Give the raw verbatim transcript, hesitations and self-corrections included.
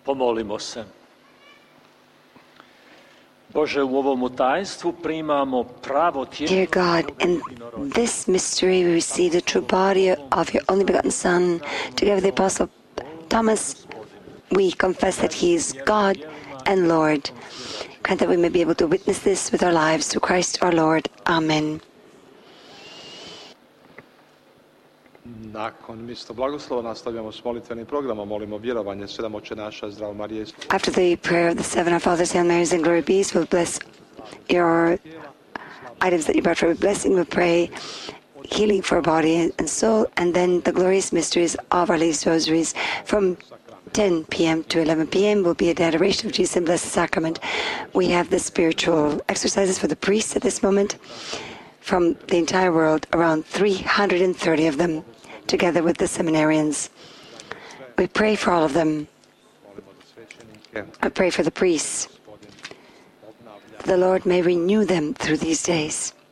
Pomolimo se. Bože, u ovom tajstvu primamo pravo tijelo. Dear God, in this mystery we receive the true body of your only begotten Son. Together with the Apostle Thomas, we confess that He is God and Lord. Grant that we may be able to witness this with our lives through Christ our Lord. Amen. Nakon misto blagoslova nastavljamo s molitvenim programom. Molimo vjerovanje, sedam Oče naša, Zdravo Marije. After the prayer of the seven Our Fathers, Hail Marys, and Glory Bees, we'll bless your items that you brought for a blessing. We'll pray healing for body and soul, and then the glorious mysteries of Our Lady's Rosaries. From ten p.m. to eleven p.m. will be a adoration of Jesus and Blessed Sacrament. We have the spiritual exercises for the priests at this moment from the entire world, around three hundred thirty of them, together with the seminarians. We pray for all of them. I pray for the priests. The Lord may renew them through these days.